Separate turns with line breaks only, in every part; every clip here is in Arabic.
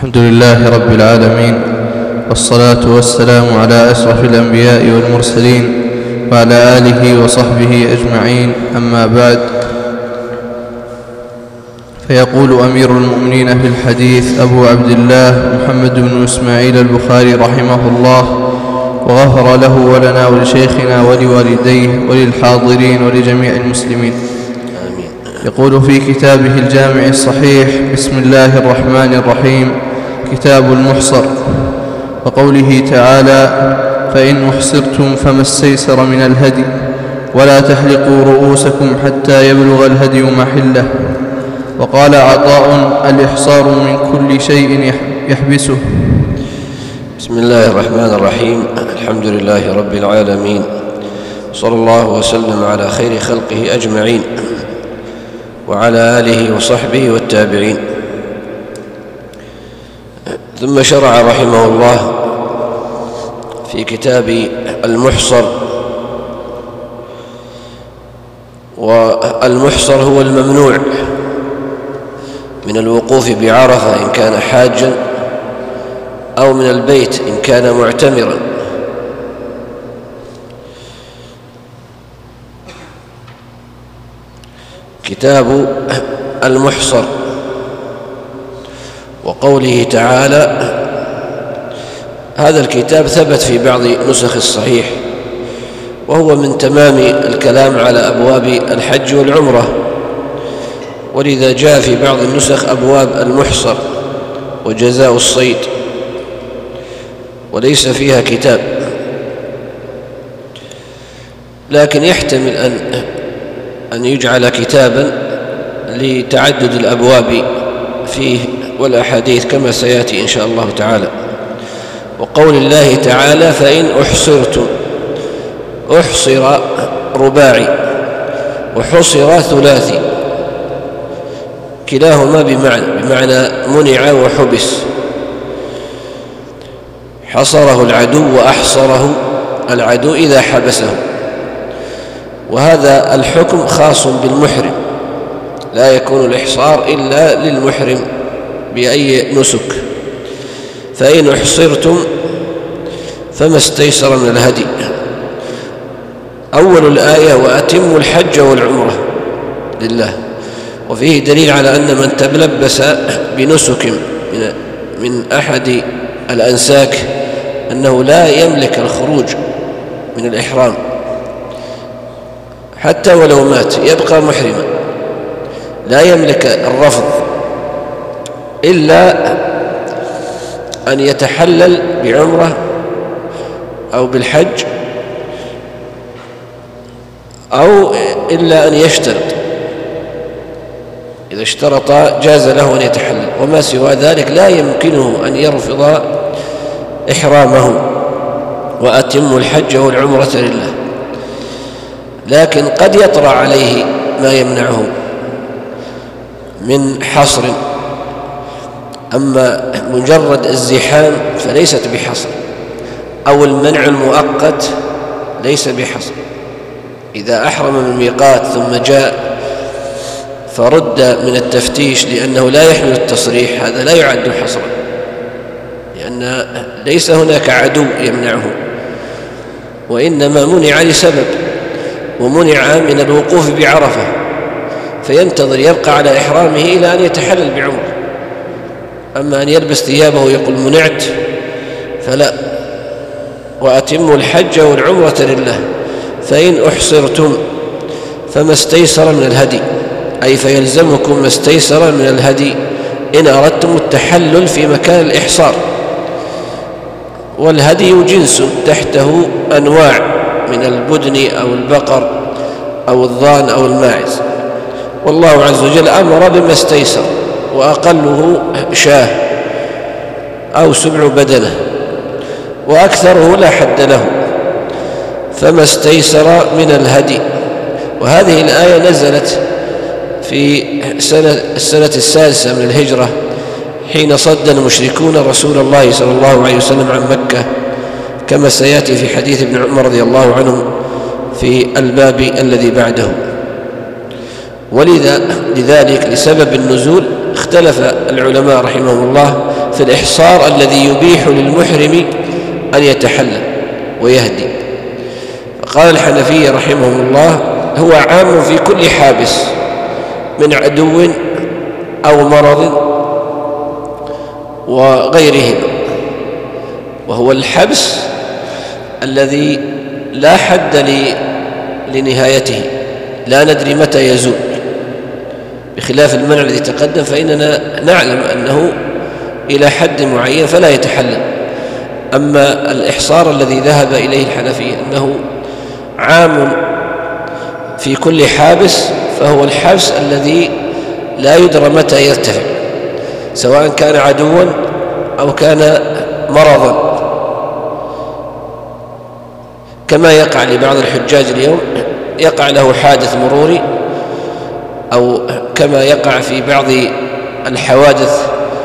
الحمد لله رب العالمين، والصلاة والسلام على أشرف الأنبياء والمرسلين وعلى آله وصحبه أجمعين. أما بعد، فيقول أمير المؤمنين في الحديث أبو عبد الله محمد بن إسماعيل البخاري رحمه الله، وغفر له ولنا ولشيخنا ولوالديه وللحاضرين ولجميع المسلمين. يقول في كتابه الجامع الصحيح: بسم الله الرحمن الرحيم. كتاب المحصر. وقوله تعالى: فإن أحصرتم فما استيسر من الهدي ولا تحلقوا رؤوسكم حتى يبلغ الهدي محله. وقال عطاء: الإحصار من كل شيء يحبسه.
بسم الله الرحمن الرحيم. الحمد لله رب العالمين، صلى الله وسلم على خير خلقه أجمعين وعلى آله وصحبه والتابعين. ثم شرع رحمه الله في كتاب المحصر. والمحصر هو الممنوع من الوقوف بعرفة إن كان حاجا، أو من البيت إن كان معتمرا. كتاب المحصر. وقوله تعالى، هذا الكتاب ثبت في بعض نسخ الصحيح، وهو من تمام الكلام على أبواب الحج والعمرة، ولذا جاء في بعض النسخ أبواب المحصر وجزاء الصيد، وليس فيها كتاب، لكن يحتمل أن يجعل كتابا لتعدد الأبواب فيه والأحاديث كما سيأتي إن شاء الله تعالى. وقول الله تعالى: فإن أحصرتم. أحصر رباعي وحصر ثلاثي، كلاهما بمعنى منع وحبس. حصره العدو وأحصره العدو إذا حبسه. وهذا الحكم خاص بالمحرم، لا يكون الإحصار إلا للمحرم بأي نسك. فإن أحصرتم فما استيسر من الهدي. أول الآية: وأتموا الحج والعمرة لله. وفيه دليل على أن من تلبس بنسك من أحد الأنساك أنه لا يملك الخروج من الإحرام حتى ولو مات، يبقى محرما، لا يملك الرفض إلا أن يتحلل بعمرة أو بالحج، أو إلا أن يشترط. إذا اشترط جاز له أن يتحلل، وما سوى ذلك لا يمكنه أن يرفض إحرامه. وأتموا الحج والعمرة لله. لكن قد يطرأ عليه ما يمنعه من حصر. أما مجرد الزحام فليست بحصر، أو المنع المؤقت ليس بحصر. إذا أحرم من الميقات ثم جاء فرد من التفتيش لأنه لا يحمل التصريح، هذا لا يعد حصرا، لأن ليس هناك عدو يمنعه، وإنما منع لسبب، ومنع من الوقوف بعرفة، فينتظر يبقى على إحرامه إلى أن يتحلل بعمره. أما أن يلبس ثيابه ويقول منعت فلا. وأتموا الحج والعمرة لله. فإن أحصرتم فما استيسر من الهدي، أي فيلزمكم ما استيسر من الهدي إن أردتم التحلل في مكان الإحصار. والهدي جنس تحته أنواع من البدن أو البقر أو الضان أو الماعز، والله عز وجل أمر بما استيسر، وأقله شاه أو 7 بدنة، وأكثره لا حد له. فما استيسر من الهدي. وهذه الآية نزلت في السنة السادسة من الهجرة، حين صد المشركون رسول الله صلى الله عليه وسلم عن مكة، كما سيأتي في حديث ابن عمر رضي الله عنه في الباب الذي بعده. لذلك لسبب النزول اختلف العلماء رحمهم الله في الإحصار الذي يبيح للمحرم أن يتحلل ويهدي. فقال الحنفية رحمهم الله: هو عام في كل حابس من عدو أو مرض وغيرهما، وهو الحبس الذي لا حد لنهايته، لا ندري متى يزول، بخلاف المنع الذي تقدم فإننا نعلم أنه إلى حد معين فلا يتحلل. أما الإحصار الذي ذهب إليه الحنفية أنه عام في كل حابس، فهو الحبس الذي لا يدرى متى يرتفع، سواء كان عدوا أو كان مرضا، كما يقع لبعض الحجاج اليوم، يقع له حادث مروري، أو كما يقع في بعض الحوادث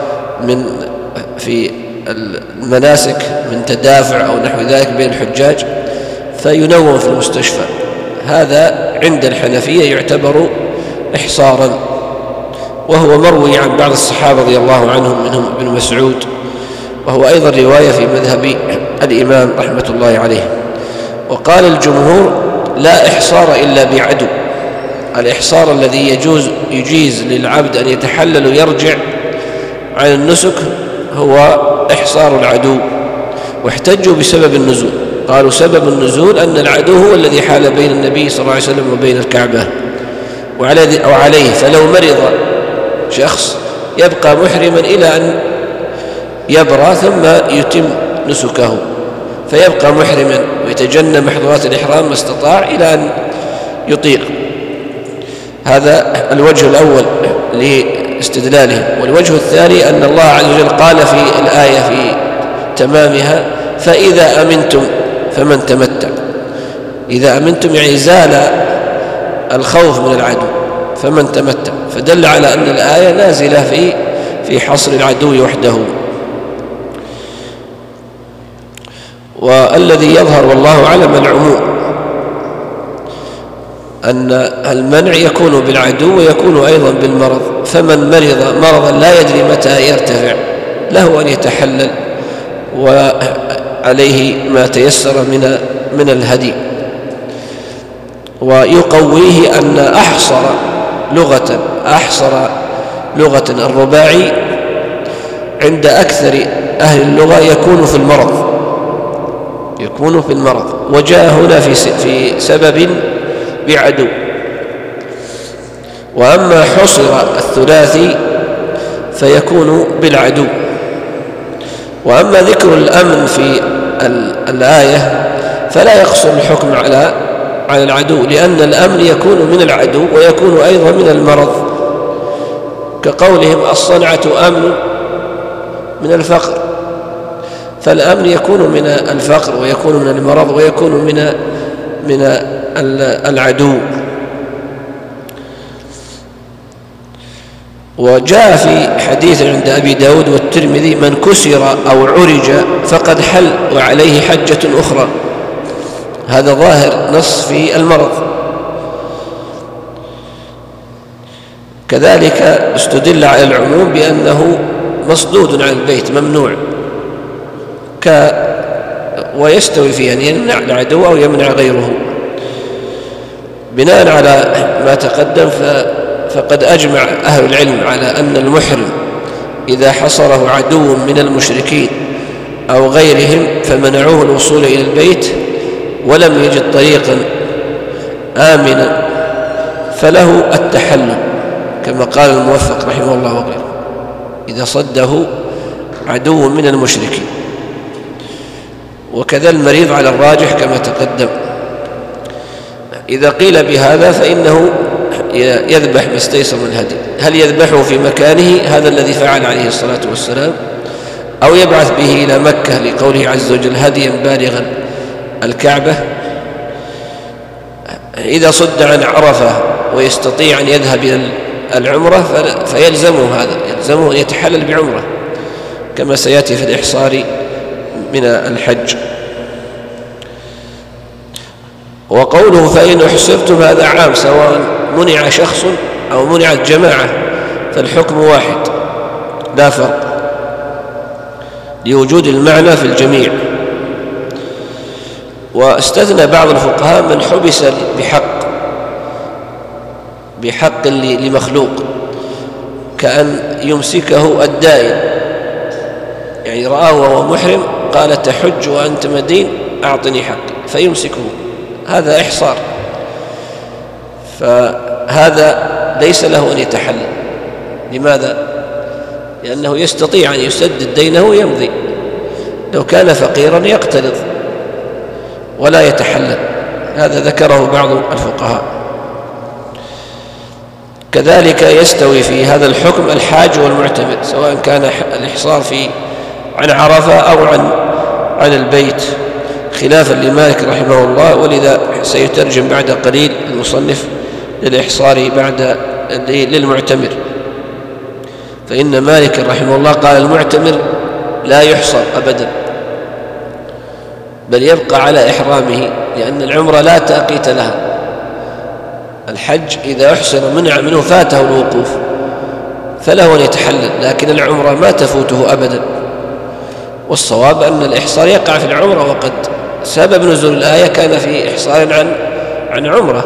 في المناسك من تدافع أو نحو ذلك بين الحجاج فينوم في المستشفى. هذا عند الحنفية يعتبر إحصارا، وهو مروي عن بعض الصحابة رضي الله عنهم، منهم ابن مسعود، وهو أيضا رواية في مذهب الإمام رحمة الله عليه. وقال الجمهور: لا إحصار إلا بعدو. الإحصار الذي يجيز للعبد أن يتحلل ويرجع عن النسك هو إحصار العدو، واحتجوا بسبب النزول، قالوا سبب النزول أن العدو هو الذي حال بين النبي صلى الله عليه وسلم وبين الكعبة وعليه، فلو مرض شخص يبقى محرما إلى أن يبرأ ثم يتم نسكه، فيبقى محرما ويتجنب محظورات الإحرام ما استطاع إلى أن يطيق. هذا الوجه الأول لاستدلاله. والوجه الثاني أن الله عز وجل قال في الآية في تمامها: فإذا أمنتم فمن تمتع. إذا أمنتم يعني زال الخوف من العدو، فمن تمتع، فدل على أن الآية نازلة في حصر العدو وحده. والذي يظهر والله أعلم العموم، أن المنع يكون بالعدو ويكون أيضا بالمرض، فمن مرض مرضا لا يدري متى يرتفع له أن يتحلل، وعليه ما تيسر من الهدي. ويقويه أن أحصر لغة الرباعي عند أكثر أهل اللغة يكون في المرض، وجاء هنا في سبب بعدو. وأما حصر الثلاثي فيكون بالعدو. وأما ذكر الأمن في الآية فلا يقصر الحكم على العدو، لأن الأمن يكون من العدو ويكون أيضا من المرض، كقولهم: الصنعة أمن من الفقر. فالأمن يكون من الفقر ويكون من المرض ويكون من العدو. وجاء في حديث عند أبي داود والترمذي: من كسر أو عرج فقد حل وعليه حجة أخرى. هذا ظاهر نص في المرض. كذلك استدل على العموم بأنه مصدود عن البيت ممنوع، ويستوي فيه أن يمنع العدو أو يمنع غيره. بناء على ما تقدم فقد أجمع أهل العلم على أن المحرم إذا حصره عدو من المشركين أو غيرهم فمنعوه الوصول إلى البيت ولم يجد طريقا آمنا فله التحلل، كما قال الموفق رحمه الله وغيره: إذا صده عدو من المشركين. وكذا المريض على الراجح كما تقدم. إذا قيل بهذا فإنه يذبح ما استيسر من الهدي. هل يذبحه في مكانه، هذا الذي فعل عليه الصلاة والسلام، أو يبعث به إلى مكة لقوله عز وجل: هديا بالغا الكعبة؟ إذا صد عن عرفة ويستطيع أن يذهب إلى العمرة فيلزمه هذا، يلزمه أن يتحلل بعمرة كما سيأتي في الإحصار من الحج. وقوله فإن أحصرتم هذا عام، سواء منع شخص أو منعت جماعة فالحكم واحد لا فرق. لوجود المعنى في الجميع. واستثنى بعض الفقهاء من حبس بحق لمخلوق، كأن يمسكه الدائن، يعني رآه وهو محرم قال تحج وأنت مدين أعطني حقي فيمسكه، هذا إحصار، فهذا ليس له أن يتحلل. لماذا؟ لأنه يستطيع أن يسدد دينه ويمضي، لو كان فقيرا يقترض ولا يتحلل، هذا ذكره بعض الفقهاء. كذلك يستوي في هذا الحكم الحاج والمعتمر، سواء كان الإحصار عن عرفة أو عن البيت، خلافا لمالك رحمه الله، ولذا سيترجم بعد قليل المصنف للإحصار للمعتمر، فإن مالك رحمه الله قال المعتمر لا يحصر أبدا، بل يبقى على إحرامه، لأن العمرة لا تأقيت لها. الحج إذا أحصر منه فاته الوقوف فله أن يتحلل، لكن العمرة ما تفوته أبدا. والصواب أن الإحصار يقع في العمرة، وقد سبب نزول الآية كان في إحصار عن عمرة،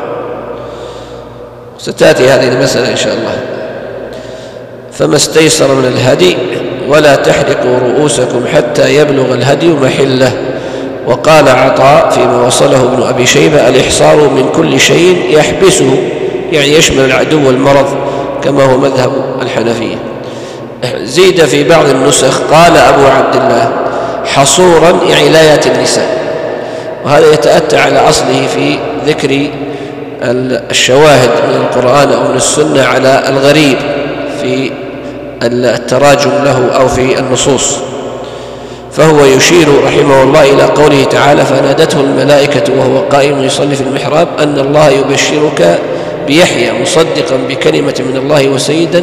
ستأتي هذه المسألة إن شاء الله. فما استيسر من الهدي ولا تحلقوا رؤوسكم حتى يبلغ الهدي محله. وقال عطاء فيما وصله ابن أبي شيبة الإحصار من كل شيء يحبسه، يعني يشمل العدو والمرض، كما هو مذهب الحنفية. زيد في بعض النسخ قال أبو عبد الله حصورا، يعني لا يأتي النساء، وهذا يتأتى على أصله في ذكر الشواهد من القرآن أو من السنة على الغريب في التراجم له أو في النصوص. فهو يشير رحمه الله إلى قوله تعالى فنادته الملائكة وهو قائم يصلي في المحراب أن الله يبشرك بيحيى مصدقا بكلمة من الله وسيدا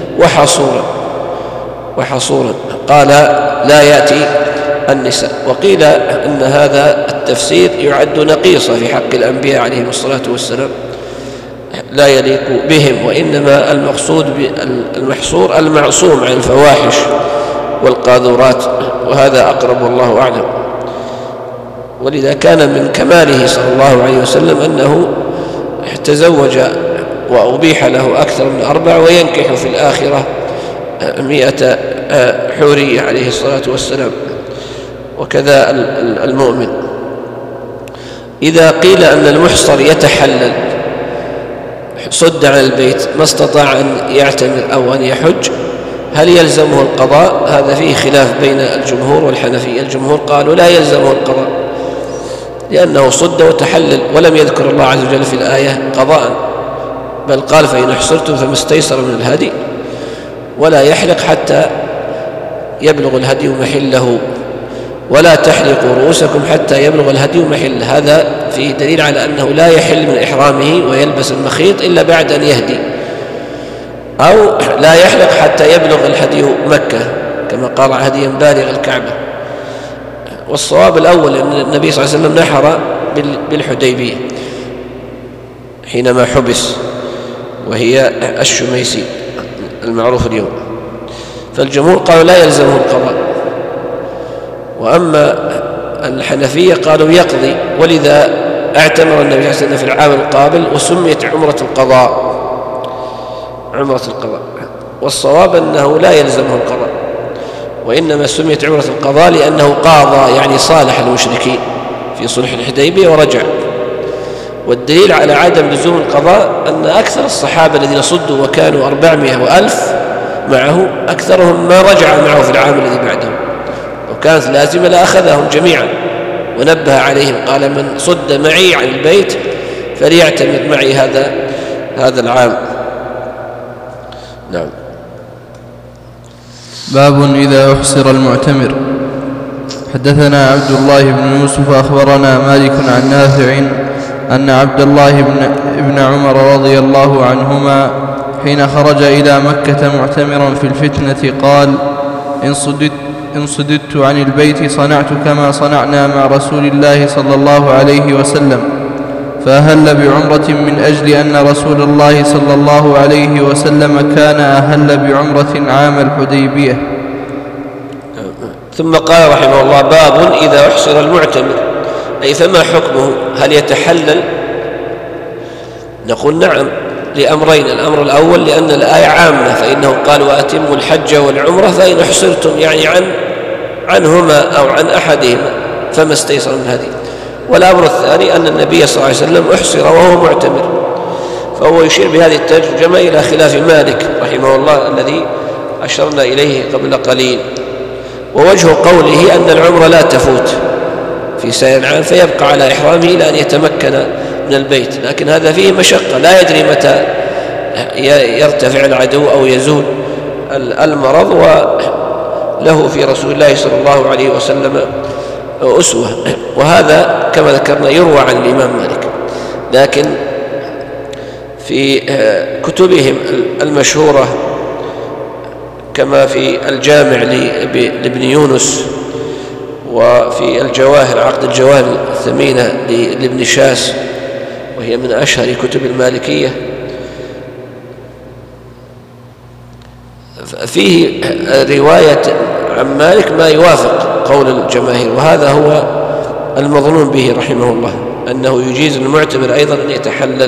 وحصورا. قال لا يأتي النساء. وقيل أن هذا التفسير يعد نقيصة في حق الأنبياء عليهم الصلاة والسلام، لا يليق بهم، وإنما المقصود بالمحصور المعصوم عن الفواحش والقاذورات، وهذا أقرب والله أعلم. ولذا كان من كماله صلى الله عليه وسلم أنه تزوج وأبيح له أكثر من 4، وينكح في الآخرة 100 حورية عليه الصلاة والسلام، وكذا المؤمن. إذا قيل أن المحصر يتحلل صد عن البيت ما استطاع أن يعتمر أو أن يحج، هل يلزمه القضاء؟ هذا فيه خلاف بين الجمهور والحنفية. الجمهور قالوا لا يلزمه القضاء، لأنه صد وتحلل، ولم يذكر الله عز وجل في الآية قضاء، بل قال فإن احصرتم فما استيسر من الهدي، ولا يحلق حتى يبلغ الهدي محله، ولا تحلقوا رؤوسكم حتى يبلغ الهدي محله. هذا فيه دليل على أنه لا يحل من إحرامه ويلبس المخيط إلا بعد أن يهدي، أو لا يحلق حتى يبلغ الهدي مكة كما قال هديا بالغ الكعبة. والصواب الأول أن النبي صلى الله عليه وسلم نحر بالحديبية حينما حبس، وهي الشميسي المعروف اليوم، فالجمهور قالوا لا يلزمه القضاء. وأما الحنفية قالوا يقضي، ولذا اعتمر النبي صلى الله عليه وسلم في العام القابل وسميت عمرة القضاء. والصواب أنه لا يلزمه القضاء، وإنما سميت عمرة القضاء لأنه قاضى، يعني صالح المشركين في صلح الحديبية ورجع. والدليل على عدم لزوم القضاء أن أكثر الصحابة الذين صدوا وكانوا 400 وألف معه أكثرهم ما رجع معه في العام الذي بعده، لو كانت لازمة لأخذهم جميعا ونبه عليهم، قال من صد معي عن البيت فليعتمر معي هذا العام. نعم.
باب إذا أحصر المعتمر. حدثنا عبد الله بن يوسف أخبرنا مالك عن نافع أن عبد الله بن عمر رضي الله عنهما حين خرج إلى مكة معتمرا في الفتنة قال إن صددت عن البيت صنعت كما صنعنا مع رسول الله صلى الله عليه وسلم، فأهل بعمرة من أجل أن رسول الله صلى الله عليه وسلم كان أهل بعمرة عام الحديبية.
ثم قال رحمه الله: باب إذا أحصر المعتمر، أي فما حكمه؟ هل يتحلل؟ نقول نعم لأمرين: الأمر الأول لأن الآية عامة، فإنه قال: وأتموا الحج والعمرة، فإن أحصرتم يعني عنهما أو عن أحدهما فما استيسر من هذه. والأمر الثاني أن النبي صلى الله عليه وسلم أحصر وهو معتمر، فهو يشير بهذه الترجمة إلى خلاف مالك رحمه الله الذي أشرنا إليه قبل قليل. ووجه قوله أن العمرة لا تفوت في سائر العام، فيبقى على إحرامه إلى أن يتمكن من البيت، لكن هذا فيه مشقة، لا يدري متى يرتفع العدو أو يزول المرض، وله في رسول الله صلى الله عليه وسلم أسوة. وهذا كما ذكرنا يروى عن الإمام مالك، لكن في كتبهم المشهورة كما في الجامع لابن يونس، وفي الجواهر عقد الجواهر الثمينة لابن شاس، وهي من أشهر كتب المالكية، فيه رواية عن مالك ما يوافق قول الجماهير، وهذا هو المظنون به رحمه الله، أنه يجيز المعتمر أيضا أن يتحلل.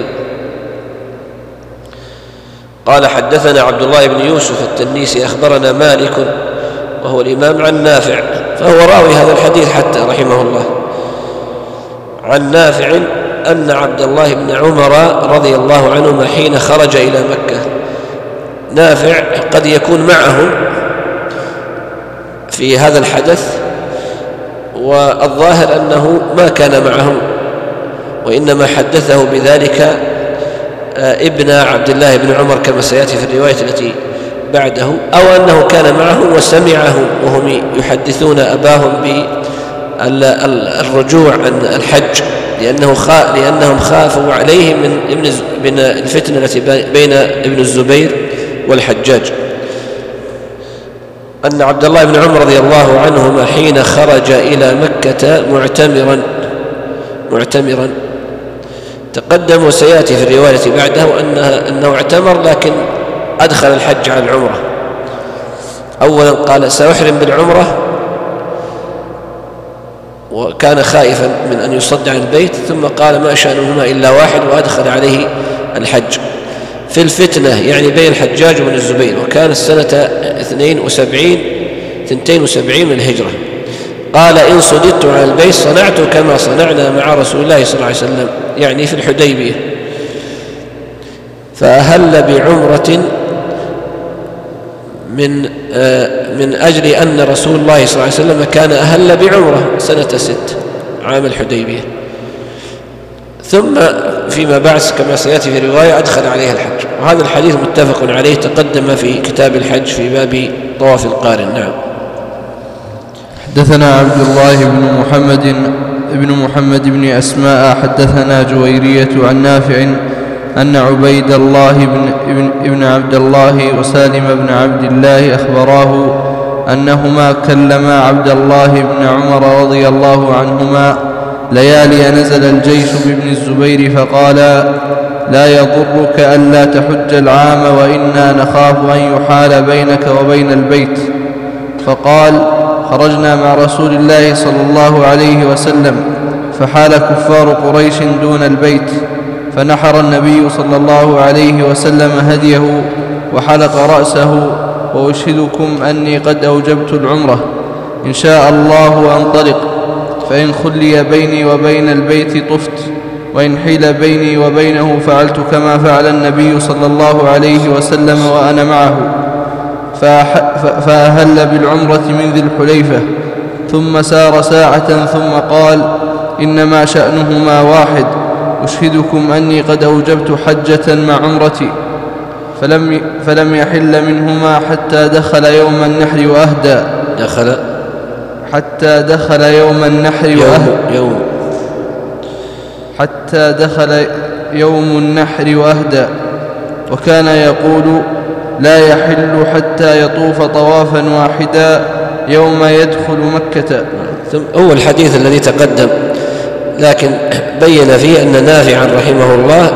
قال: حدثنا عبد الله بن يوسف التنيسي أخبرنا مالك وهو الإمام عن نافع، فهو راوي هذا الحديث حتى رحمه الله، عن نافع أن عبد الله بن عمر رضي الله عنهما حين خرج إلى مكة. نافع قد يكون معهم في هذا الحدث، والظاهر أنه ما كان معهم، وإنما حدثه بذلك ابن عبد الله بن عمر كما سيأتي في الرواية التي بعده، أو أنه كان معهم وسمعهم وهم يحدثون أباهم بالرجوع عن الحج، لأنهم خافوا عليه من الفتنة التي بين ابن الزبير والحجاج. أن عبد الله بن عمر رضي الله عنهما حين خرج إلى مكة معتمرا تقدم، وسيأتي في الرواية التي بعده أنه اعتمر لكن أدخل الحج على العمرة. أولا قال: سأحرم بالعمرة، وكان خائفا من أن يصد عن البيت، ثم قال: ما شأنهما إلا واحد، وأدخل عليه الحج في الفتنة، يعني بين الحجاج وبن الزبير، وكان السنة 72 من الهجرة. قال: إن صددت على البيت صنعت كما صنعنا مع رسول الله صلى الله عليه وسلم، يعني في الحديبية، فأهل بعمرة من أجل أن رسول الله صلى الله عليه وسلم كان أهل بعمرة سنة 6 عام الحديبية، ثم فيما بعد كما سيأتي في رواية أدخل عليها الحج. وهذا الحديث متفق عليه، تقدم في كتاب الحج في باب طواف القارن. نعم.
حدثنا عبد الله بن محمد بن أسماء حدثنا جويرية عن نافع أن عبيد الله بن عبد الله وسالم بن عبد الله أخبراه أنهما كلما عبد الله بن عمر رضي الله عنهما ليالي نزل الجيش بابن الزبير فقالا: لا يضرك ألا تحج العام، وإنا نخاف أن يحال بينك وبين البيت. فقال: خرجنا مع رسول الله صلى الله عليه وسلم، فحال كفار قريش دون البيت، فنحر النبي صلى الله عليه وسلم هديه وحلق رأسه، وأشهدكم أني قد أوجبت العمرة، إن شاء الله أنطلق، فإن خلي بيني وبين البيت طفت، وإن حيل بيني وبينه فعلت كما فعل النبي صلى الله عليه وسلم وأنا معه. فأهل بالعمرة من ذي الحليفة، ثم سار ساعة ثم قال: إنما شأنهما واحد، أشهدكم أني قد أوجبت حجة مع عمرتي. فلم يحل منهما حتى دخل يوم النحر وأهدى. حتى دخل يوم النحر وأهدى، وكان يقول: لا يحل حتى يطوف طوافا واحدا يوم يدخل مكة.
هو الحديث الذي تقدم، لكن بين فيه أن نافعا رحمه الله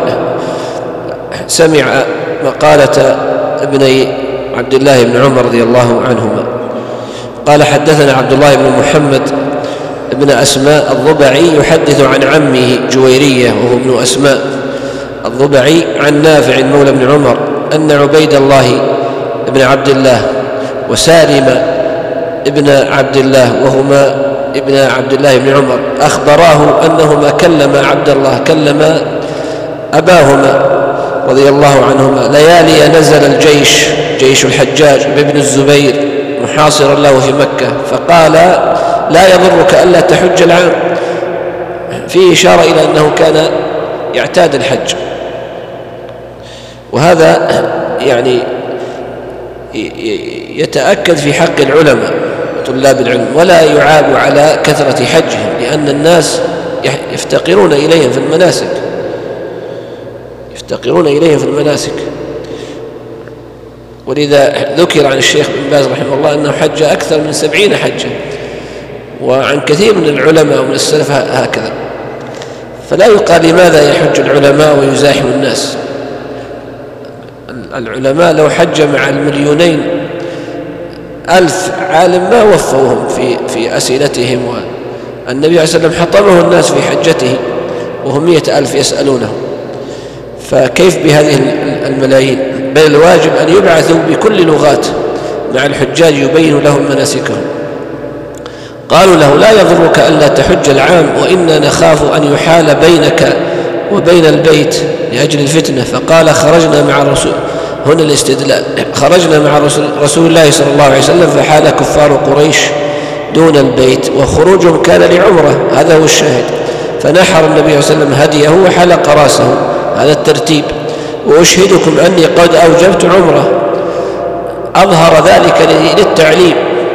سمع مقالة ابني عبد الله بن عمر رضي الله عنهما، قال حدثنا عبد الله بن محمد ابن أسماء الضبعي يحدث عن عمه جويرية وهو ابن أسماء الضبعي عن نافع مولى بن عمر أن عبيد الله بن عبد الله وسالم ابن عبد الله وهما ابن عبد الله بن عمر أخبراه أنهما كلم أباهما رضي الله عنهما ليالي نزل الجيش جيش الحجاج بابن الزبير محاصرا له في مكة، فقال لا يضرك ألا تحج العام، فيه إشارة إلى أنه كان يعتاد الحج. وهذا يعني يتأكد في حق العلماء وطلاب العلم، ولا يعاب على كثرة حجهم، لأن الناس يفتقرون إليهم في المناسك ولذا ذكر عن الشيخ بن باز رحمه الله أنه حج أكثر من 70 حجة، وعن كثير من العلماء ومن السلف هكذا. فلا يقال لماذا يحج العلماء ويزاحم الناس. العلماء لو حج مع 2,000,000 عالم ما وفوهم في أسئلتهم، والنبي عليه الصلاة والسلام حطمه الناس في حجته وهم 100,000 يسألونه، فكيف بهذه الملايين؟ بل الواجب أن يبعثوا بكل لغات مع الحجاج يبين لهم مناسكهم. قالوا له لا يضرك ألا تحج العام وإنا نخاف أن يحال بينك وبين البيت لأجل الفتنة، فقال خرجنا مع الرسول، هنا الاستدلال، خرجنا مع رسول الله صلى الله عليه وسلم فحال كفار قريش دون البيت وخروجهم كان لعمرة، هذا هو الشاهد، فنحر النبي صلى الله عليه وسلم هديه وحلق راسه، هذا الترتيب. وأشهدكم أني قد أوجبت عمرة، أظهر ذلك للتعليم،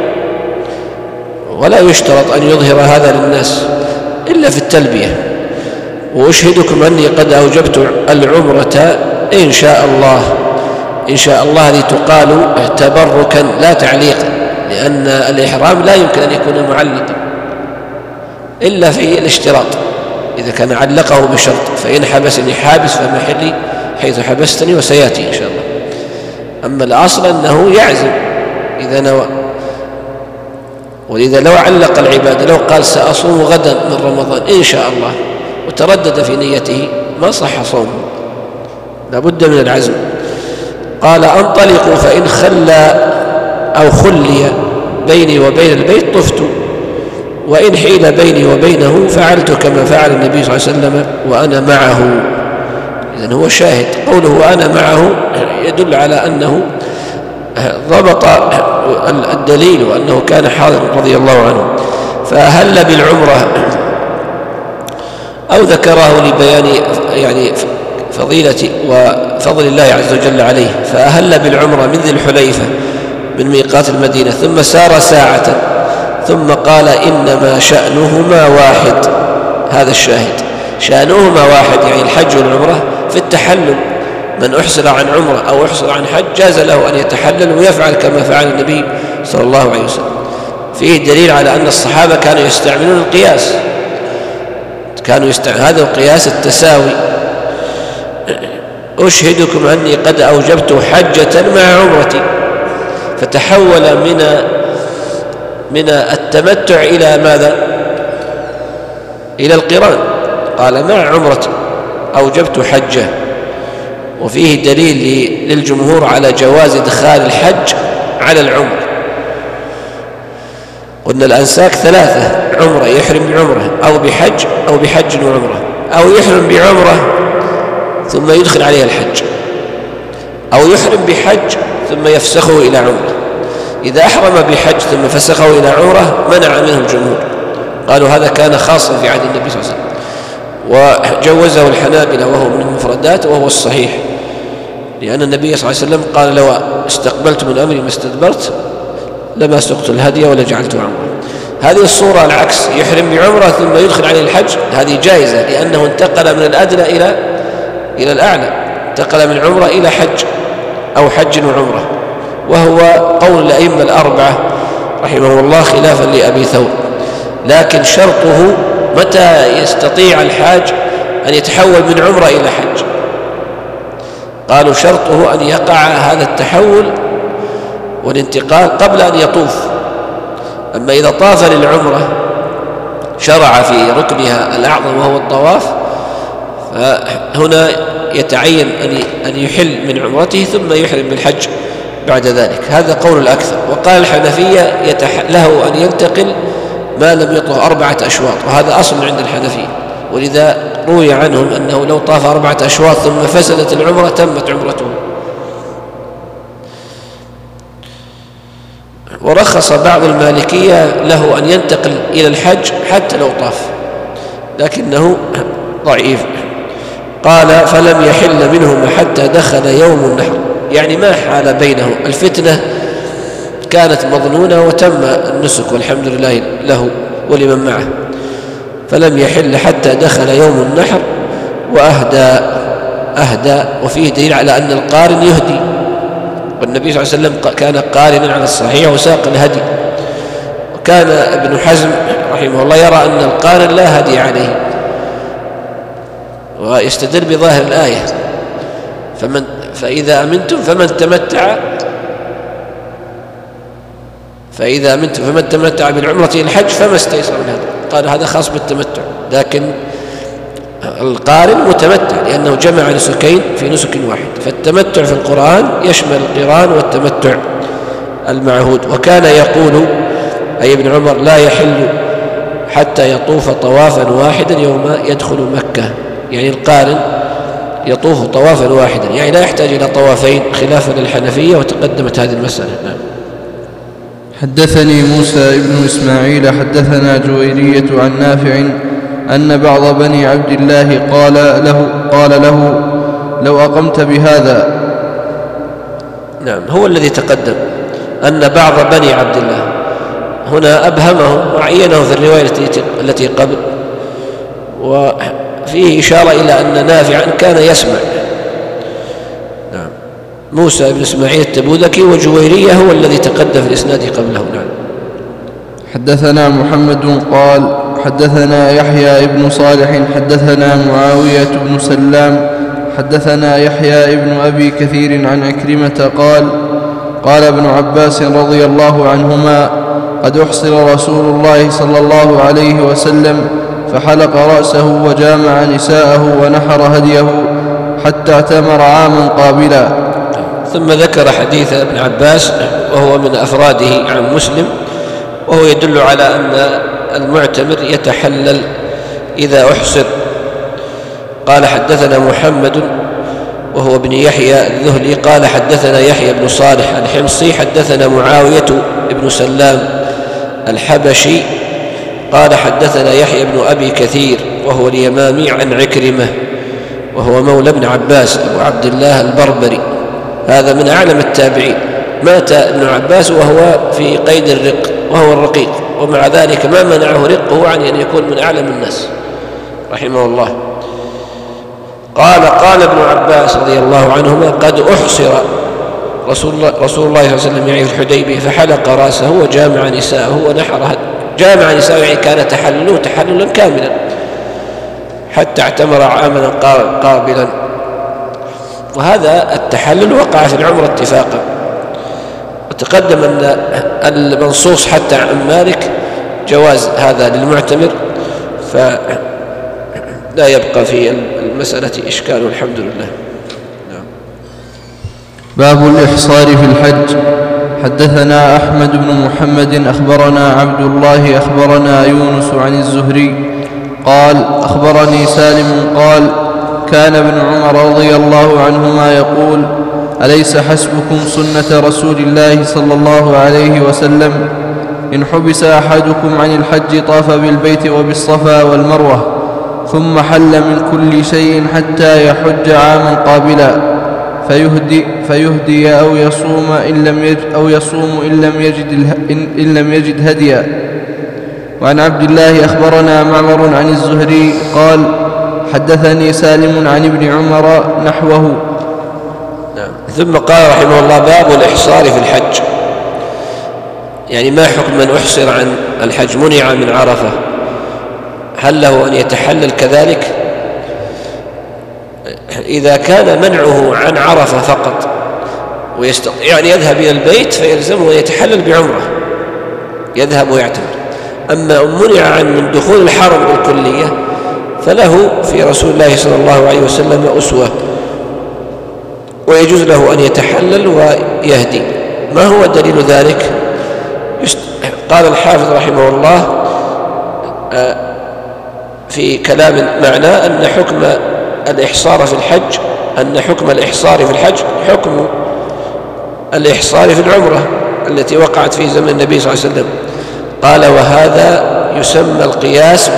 ولا يشترط أن يظهر هذا للناس إلا في التلبية. وأشهدكم أني قد أوجبت العمرة إن شاء الله. إن شاء الله هذه تقال تبركا لا تعليقا، لأن الإحرام لا يمكن أن يكون معلقا إلا في الاشتراط، إذا كان علقه بشرط، فإن حبسني حابس فمحلي حيث حبستني وسيأتي إن شاء الله. أما الأصل أنه يعزم إذا نوى. ولذا لو علق العبادة، لو قال سأصوم غدا من رمضان إن شاء الله وتردد في نيته ما صح صومه، لابد من العزم. قال انطلقوا فإن خلى أو خلي بيني وبين البيت طفت، وإن حيل بيني وبينه فعلت كما فعل النبي صلى الله عليه وسلم وأنا معه. إذن هو شاهد، قوله وأنا معه يدل على أنه ضبط الدليل وأنه كان حاضر رضي الله عنه. فأهل بالعمرة أو ذكره لبيان يعني فضيلة وفضل الله عز وجل عليه، فأهل بالعمرة من ذي الحليفة من ميقات المدينة، ثم سار ساعة، ثم قال إنما شأنهما واحد. هذا الشاهد، شأنهما واحد، يعني الحج والعمرة في التحلل. من أحصل عن عمرة أو أحصل عن حج جاز له أن يتحلل ويفعل كما فعل النبي صلى الله عليه وسلم. فيه دليل على أن الصحابة كانوا يستعملون القياس، هذا القياس التساوي. أشهدكم أني قد أوجبت حجة مع عمرتي، فتحول من التمتع إلى ماذا؟ إلى القران، قال مع عمرتي أوجبت حجة. وفيه دليل للجمهور على جواز إدخال الحج على العمر. قلنا الأنساك 3: عمرة، يحرم بعمرة أو بحج أو بحج وعمرة، أو يحرم بعمرة ثم يدخل عليها الحج، أو يحرم بحج ثم يفسخه إلى عمرة. إذا أحرم بحج ثم فسخه إلى عمرة منع منه الجمهور، قالوا هذا كان خاصا في عهد النبي صلى الله عليه وسلم، وجوزه الحنابلة وهو من المفردات وهو الصحيح، لأن النبي صلى الله عليه وسلم قال لو استقبلت من أمري ما استدبرت لما سقت الهدي ولا جعلته عمرة. هذه الصورة العكس، يحرم بعمرة ثم يدخل عليه الحج، هذه جائزة، لأنه انتقل من الأدنى إلى الأعلى، انتقل من عمرة إلى حج أو حج وعمرة، وهو قول الأئمة الأربعة رحمه الله خلافا لأبي ثور. لكن شرطه متى يستطيع الحاج أن يتحول من عمرة إلى حج؟ قالوا شرطه أن يقع هذا التحول والانتقال قبل أن يطوف، أما إذا طاف للعمرة شرع في ركنها الأعظم وهو الطواف، فهنا يتعين أن يحل من عمرته ثم يحرم بالحج بعد ذلك. هذا قول الأكثر. وقال الحنفية له أن ينتقل ما لم يطف 4 أشواط، وهذا أصل عند الحنفية، ولذا روي عنهم أنه لو طاف 4 أشواط ثم فسدت العمرة تمت عمرته. ورخص بعض المالكية له أن ينتقل إلى الحج حتى لو طاف، لكنه ضعيف. قال فلم يحل منهما حتى دخل يوم النحر، يعني ما حال بينه، الفتنة كانت مظنونة وتم النسك والحمد لله له ولمن معه، فلم يحل حتى دخل يوم النحر وأهدى. وفيه دليل على أن القارن يهدي، والنبي صلى الله عليه وسلم كان قارنا على الصحيح وساق الهدي. وكان ابن حزم رحمه الله يرى أن القارن لا هدي عليه، ويستدل بظاهر الآية فإذا أمنتم فمن تمتع بالعمرة إلى الحج فما استيسر من هذا. قال هذا خاص بالتمتع، لكن القارن متمتع لأنه جمع نسكين في نسك واحد، فالتمتع في القرآن يشمل القران والتمتع المعهود. وكان يقول أي ابن عمر لا يحل حتى يطوف طوافا واحدا يوم يدخل مكة، يعني القارن يطوف طوافا واحدا، يعني لا يحتاج إلى طوافين خلافا للحنفية، وتقدمت هذه المسألة. نعم.
حدثني موسى بن إسماعيل حدثنا جويرية عن نافع أن بعض بني عبد الله قال له لو أقمت بهذا.
نعم، هو الذي تقدم أن بعض بني عبد الله، هنا أبهمه وعينه في الرواية التي قبل، وفيه إشارة إلى أن نافعا كان يسمع. نعم، موسى بن إسماعيل التبوذكي، وجويرية هو الذي تقدم في الإسناد قبله. نعم.
حدثنا محمد قال حدثنا يحيى بن صالح حدثنا معاوية بن سلام حدثنا يحيى بن أبي كثير عن عكرمة قال ابن عباس رضي الله عنهما قد أحصر رسول الله صلى الله عليه وسلم فحلق رأسه وجامع نساءه ونحر هديه حتى اعتمر عاما قابلا.
ثم ذكر حديث ابن عباس وهو من أفراده عن مسلم، وهو يدل على أن المعتمر يتحلل إذا أحصر. قال حدثنا محمد وهو ابن يحيى الذهلي قال حدثنا يحيى بن صالح الحمصي حدثنا معاوية بن سلام الحبشي قال حدثنا يحيى بن أبي كثير وهو اليمامي عن عكرمة وهو مولى ابن عباس أبو عبد الله البربري، هذا من أعلم التابعين. مات ابن عباس وهو في قيد الرق وهو الرقيق، ومع ذلك ما منعه رقه عن أن يكون من أعلم الناس رحمه الله. قال ابن عباس رضي الله عنهما قد أحصر رسول الله صلى الله عليه وسلم يعني في الحديبية فحلق رأسه وجامع نساءه ونحر جامع نساءه، يعني كان تحلله تحللا كاملا حتى اعتمر عاما قابلا. وهذا التحلل وقع في العمرة اتفاقا، وتقدم أن المنصوص حتى عن مالك جواز هذا للمعتمر، فلا يبقى في المسألة إشكال والحمد لله. نعم.
باب الإحصار في الحج. حدثنا أحمد بن محمد أخبرنا عبد الله أخبرنا يونس عن الزهري قال أخبرني سالم قال كان ابن عمر رضي الله عنهما يقول أليس حسبكم سنة رسول الله صلى الله عليه وسلم إن حبس أحدكم عن الحج طاف بالبيت وبالصفا والمروة ثم حل من كل شيء حتى يحج عاما قابلا فيهدي أو يصوم إن لم يجد هديا. وعن عبد الله أخبرنا معمر عن الزهري قال حدثني سالم عن ابن عمر نحوه.
نعم. ثم قال رحمه الله باب الإحصار في الحج، يعني ما حكم من أحصر عن الحج منع من عرفة، هل له أن يتحلل كذلك؟ إذا كان منعه عن عرفة فقط ويستطيع أن يذهب إلى البيت فيلزمه أن يتحلل بعمرة، يذهب ويعتمر. أما منع من دخول الحرم بالكلية فله في رسول الله صلى الله عليه وسلم أسوة، ويجوز له أن يتحلل ويهدي. ما هو دليل ذلك؟ قال الحافظ رحمه الله في كلام معناه أن حكم الإحصار في الحج حكم الإحصار في العمرة التي وقعت في زمن النبي صلى الله عليه وسلم. قال: وهذا يسمى القياس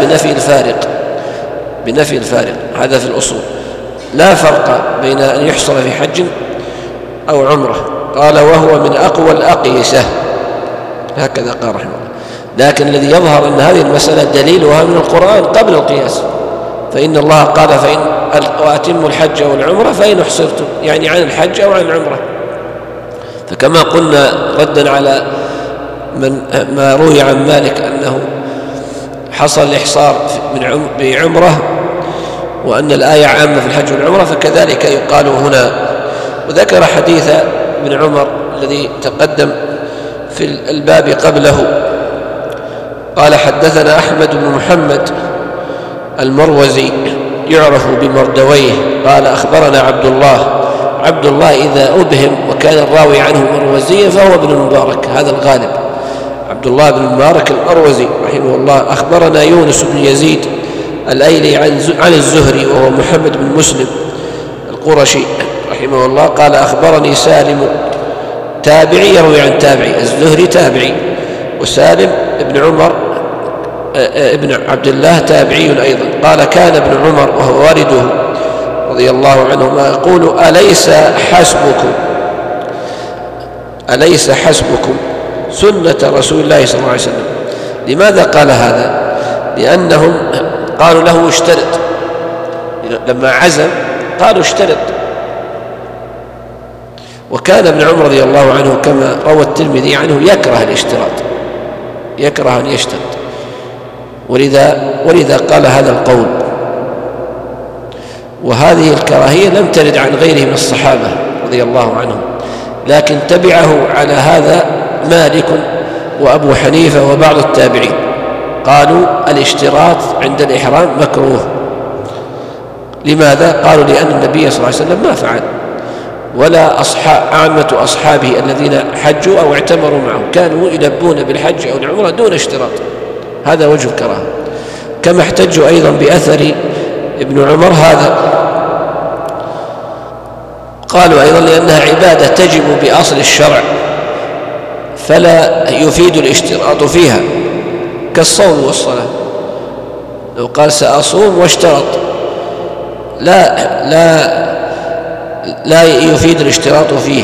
بنفي الفارق. هذا في الأصول، لا فرق بين أن يحصر في حج أو عمرة. قال: وهو من أقوى الأقيسة، هكذا قال رحمه الله. لكن الذي يظهر أن هذه المسألة دليلها من القرآن قبل القياس، فإن الله قال: وأتموا الحج والعمرة فإن أحصرتم، يعني عن الحج أو عن العمرة. فكما قلنا ردا على ما روي عن مالك أنه حصل الإحصار بعمرة وأن الآية عامة في الحج والعمرة، فكذلك يقال هنا. وذكر حديث ابن عمر الذي تقدم في الباب قبله. قال: حدثنا أحمد بن محمد المروزي يعرف بمردويه. قال: أخبرنا عبد الله إذا أبهم وكان الراوي عنه مروزيا فهو ابن المبارك، هذا الغالب، عبد الله بن المبارك المروزي رحمه الله. أخبرنا يونس بن يزيد الأيلي عن الزهري وهو محمد بن مسلم القرشي رحمه الله. قال: أخبرني سالم تابعي يروي عن تابعي، الزهري تابعي، وسالم ابن عمر ابن عبد الله تابعي أيضا. قال: كان ابن عمر وهو والده رضي الله عنهما يقول: أليس حسبكم سنة رسول الله صلى الله عليه وسلم. لماذا قال هذا؟ لأنهم قالوا له اشترط، لما عزم قالوا اشترط. وكان ابن عمر رضي الله عنه كما روى الترمذي عنه يكره الاشتراط، يكره أن يشترط، ولذا قال هذا القول. وهذه الكراهية لم ترد عن غيره من الصحابة رضي الله عنهم، لكن تبعه على هذا مالك وأبو حنيفة وبعض التابعين، قالوا الاشتراط عند الإحرام مكروه. لماذا؟ قالوا لأن النبي صلى الله عليه وسلم ما فعل، ولا عامة أصحابه الذين حجوا أو اعتمروا معه كانوا يلبون بالحج أو العمرة دون اشتراط. هذا وجه الكراهة. كما احتجوا أيضا بأثر ابن عمر هذا، قالوا أيضا لأنها عبادة تجب بأصل الشرع فلا يفيد الاشتراط فيها، كالصوم والصلاة. لو قال سأصوم واشترط لا يفيد الاشتراط فيه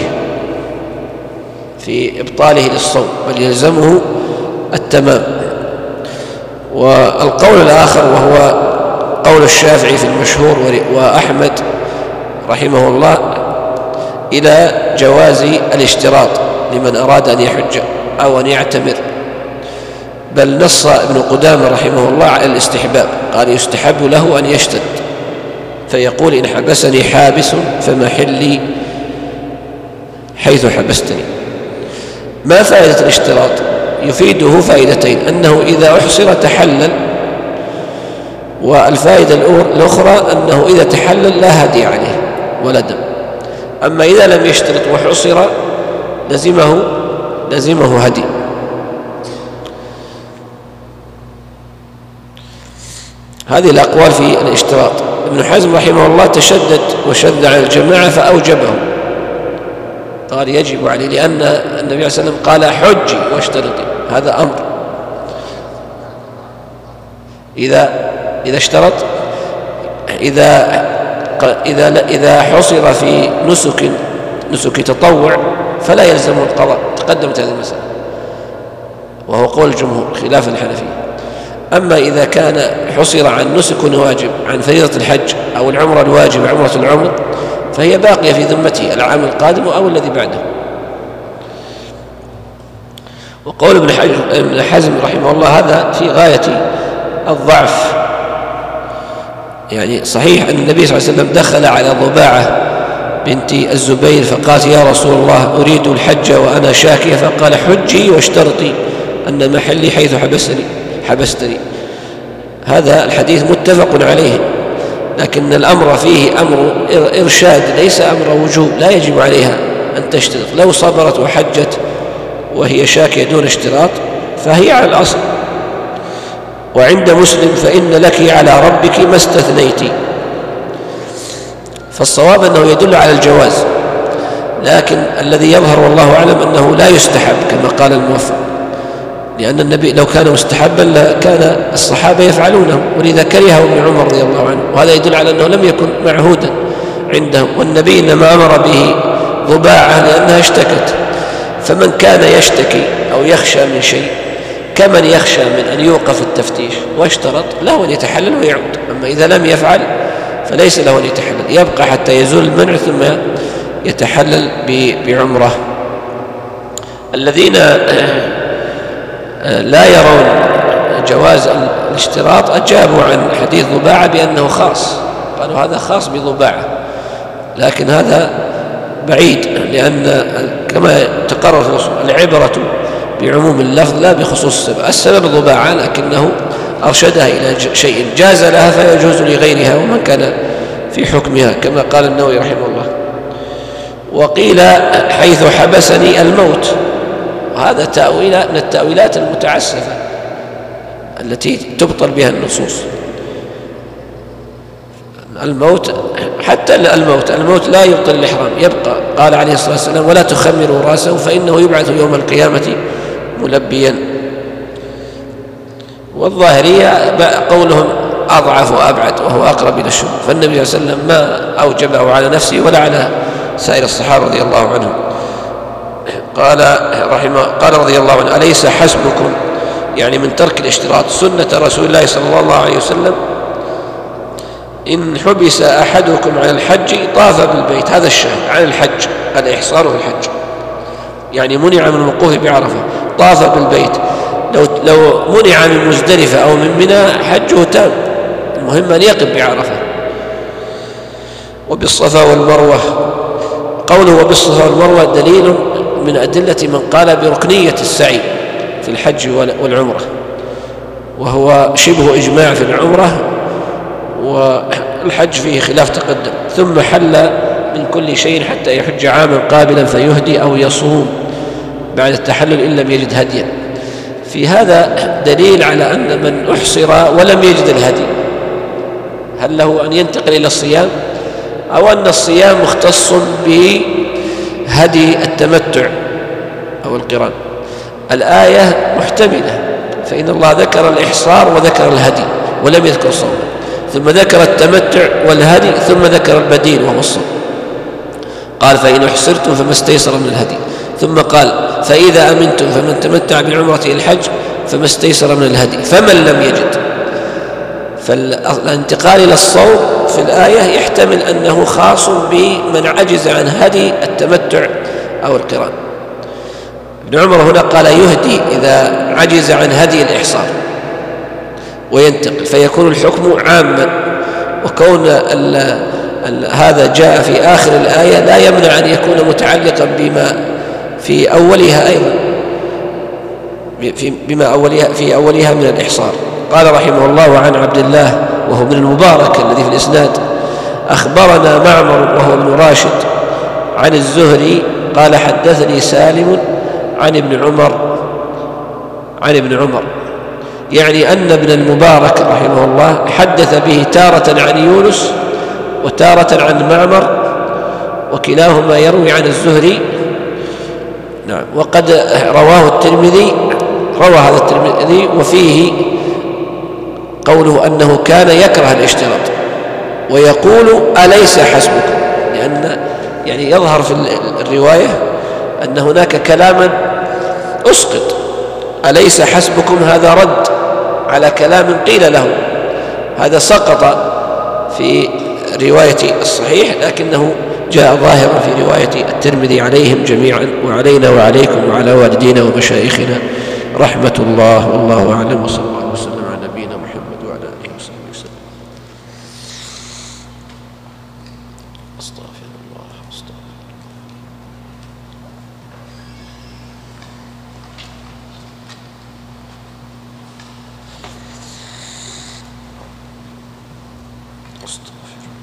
في إبطاله للصوم، بل يلزمه التمام. والقول الآخر وهو قول الشافعي في المشهور وأحمد رحمه الله إلى جواز الاشتراط لمن أراد أن يحج أو أن يعتمر، بل نص ابن قدامة رحمه الله على الاستحباب، قال يستحب له أن يشتد، فيقول إن حبسني حابس فمحلي حيث حبستني. ما فائدة الاشتراط؟ يفيده فائدتين: أنه إذا أحصر تحلل، والفائدة الأخرى أنه إذا تحلل لا هدي عليه ولا دم. أما إذا لم يشترط وحصر لزمه هدي. هذه الأقوال في الاشتراط. ابن حزم رحمه الله تشدد وشد على الجماعة فأوجبه، قال يجب عليه، لأن النبي صلى الله عليه وسلم قال حجي واشترطي، هذا أمر. إذا اشترط، إذا حصر في نسك تطوع فلا يلزم القضاء، تقدمت هذه المسألة وهو قول الجمهور خلاف الحنفية. أما إذا كان حصر عن نسك واجب، عن فريضة الحج أو العمرة الواجب عمرة العمر، فهي باقية في ذمته العام القادم أو الذي بعده. وقول ابن حزم رحمه الله هذا في غاية الضعف. يعني صحيح أن النبي صلى الله عليه وسلم دخل على ضباعة بنت الزبير فقالت يا رسول الله أريد الحج وأنا شاكية، فقال حجي واشترطي أن محلي حيث حبستني. هذا الحديث متفق عليه، لكن الأمر فيه أمر إرشاد ليس أمر وجوب، لا يجب عليها أن تشترط. لو صبرت وحجت وهي شاكية دون اشتراط فهي على الأصل. وعند مسلم فإن لك على ربك ما استثنيت. فالصواب أنه يدل على الجواز، لكن الذي يظهر والله أعلم أنه لا يستحب كما قال الموفق، لأن النبي لو كان مستحبا لكان الصحابة يفعلونه، ولذا كرهه ابن عمر رضي الله عنه، وهذا يدل على أنه لم يكن معهودا عندهم. والنبي إنما أمر به ضباعة لأنها اشتكت، فمن كان يشتكي أو يخشى من شيء كمن يخشى من أن يوقف التفتيش واشترط له أن يتحلل ويعود. أما إذا لم يفعل فليس له أن يتحلل، يبقى حتى يزول المنع ثم يتحلل بعمرة. الذين لا يرون جواز الاشتراط أجابوا عن حديث ضباعة بأنه خاص، قالوا هذا خاص بضباعة، لكن هذا بعيد، لأن كما تقرر في الأصول العبرة بعموم اللفظ لا بخصوص السبب. السبب ضباعة لكنه أرشدها إلى شيء جاز لها فيجوز لغيرها ومن كان في حكمها، كما قال النووي رحمه الله. وقيل حيث حبسني الموت، هذا تأويل من التأويلات المتعسفة التي تبطل بها النصوص. الموت حتى الموت لا يبطل الإحرام، يبقى. قال عليه الصلاة والسلام ولا تخمروا رأسه فإنه يبعث يوم القيامة ملبيا. والظاهرية قولهم أضعف وأبعد وهو أقرب إلى الشبه، فالنبي صلى الله عليه وسلم ما أوجبه على نفسه ولا على سائر الصحابة رضي الله عنهم. قال رضي الله عنه أليس حسبكم، يعني من ترك الاشتراط، سنة رسول الله صلى الله عليه وسلم إن حبس أحدكم عن الحج طاف بالبيت. هذا الشاهد عن الحج، الإحصار في الحج، يعني منع من الوقوف بعرفة طاف بالبيت. لو منع من مزدلفة أو من منى حجه تام، المهم أن يقف بعرفة. وبالصفا والمروة، قوله وبالصفا والمروة دليل من أدلة من قال بركنية السعي في الحج والعمرة، وهو شبه إجماع في العمرة، والحج فيه خلاف تقدم. ثم حل من كل شيء حتى يحج عاما قابلا فيهدي أو يصوم بعد التحلل إن لم يجد هديا. في هذا دليل على أن من أحصر ولم يجد الهدي هل له أن ينتقل إلى الصيام، أو أن الصيام مختص بهدي التمتع أو القران. الآية محتملة، فإن الله ذكر الإحصار وذكر الهدي ولم يذكر صوما، ثم ذكر التمتع والهدي، ثم ذكر البديل وهو الصوم. قال فإن أحصرتم فما استيسر من الهدي، ثم قال فإذا أمنتم فمن تمتع بالعمرة إلى الحج فما استيسر من الهدي. فمن لم يجد، فالانتقال إلى الصوم في الآية يحتمل أنه خاص بمن عجز عن هدي التمتع أو القران. ابن عمر هنا قال يهدي إذا عجز عن هدي الإحصار وينتقل، فيكون الحكم عاما. وكون هذا جاء في آخر الآية لا يمنع أن يكون متعلقا بما في أولها أيضا، في أولها من الإحصار. قال رحمه الله عن عبد الله وهو من المبارك الذي في الإسناد أخبرنا معمر وهو ابن راشد عن الزهري قال حدثني سالم عن ابن عمر، يعني أن ابن المبارك رحمه الله حدث به تارة عن يونس وتارة عن معمر، وكلاهما يروي عن الزهري. نعم. وقد روى هذا الترمذي وفيه قوله أنه كان يكره الاشتراط ويقول أليس حسبكم، لأن يعني يظهر في الرواية أن هناك كلاما أسقط. أليس حسبكم هذا رد على كلام قيل له، هذا سقط في رواية الصحيح، لكنه جاء ظاهرا في رواية الترمذي عليهم جميعا وعلينا وعليكم وعلى والدينا ومشايخنا رحمة الله، والله أعلم، وصلى الله وسلم على نبينا محمد وعلى آله وصحبه وسلم. أستغفر الله. أستغفر